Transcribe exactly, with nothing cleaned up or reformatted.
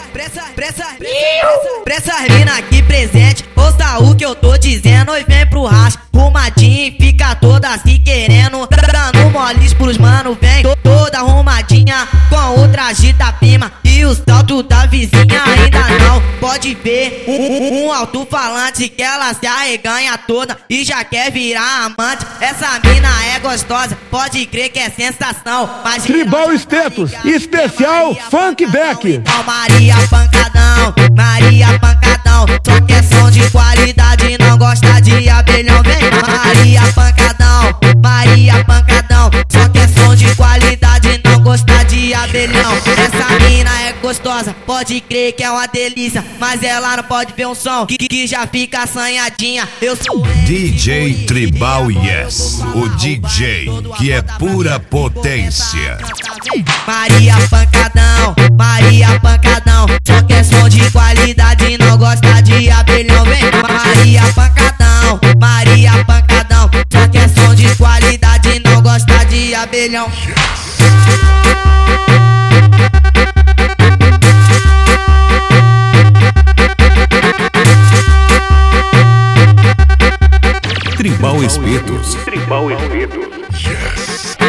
pressa, pressa, pressa, pressa, mina aqui presente, ouça o que eu tô dizendo e vem pro racha, arrumadinha e fica toda se querendo, dando moles pros mano, vem to toda arrumadinha com o traje da prima e o salto da vizinha ainda não pode ver, um, um, um alto-falante que ela se arreganha toda e já quer virar amante, essa mina é gostosa, pode crer que é sensação, mas Tribal Espetos, especial Funk Back. Maria Pancadão, Maria Pancadão, só quer som de qualidade, não gosta de abelhão, vem Maria Pancadão, Maria Pancadão, só quer som de qualidade, não gosta de abelhão. Essa mina é gostosa, pode crer que é uma delícia, mas ela não pode ver um som que, que já fica assanhadinha. Eu sou D J Tribal Yes, o D J que é pura potência. Maria Pancadão, Maria Pancadão, só quer som de qualidade, não gosta de abelhão, vem Maria Pancadão, Maria Pancadão, só quer som de qualidade, não gosta de abelhão. Tribal Espetos. Tribal Espetos.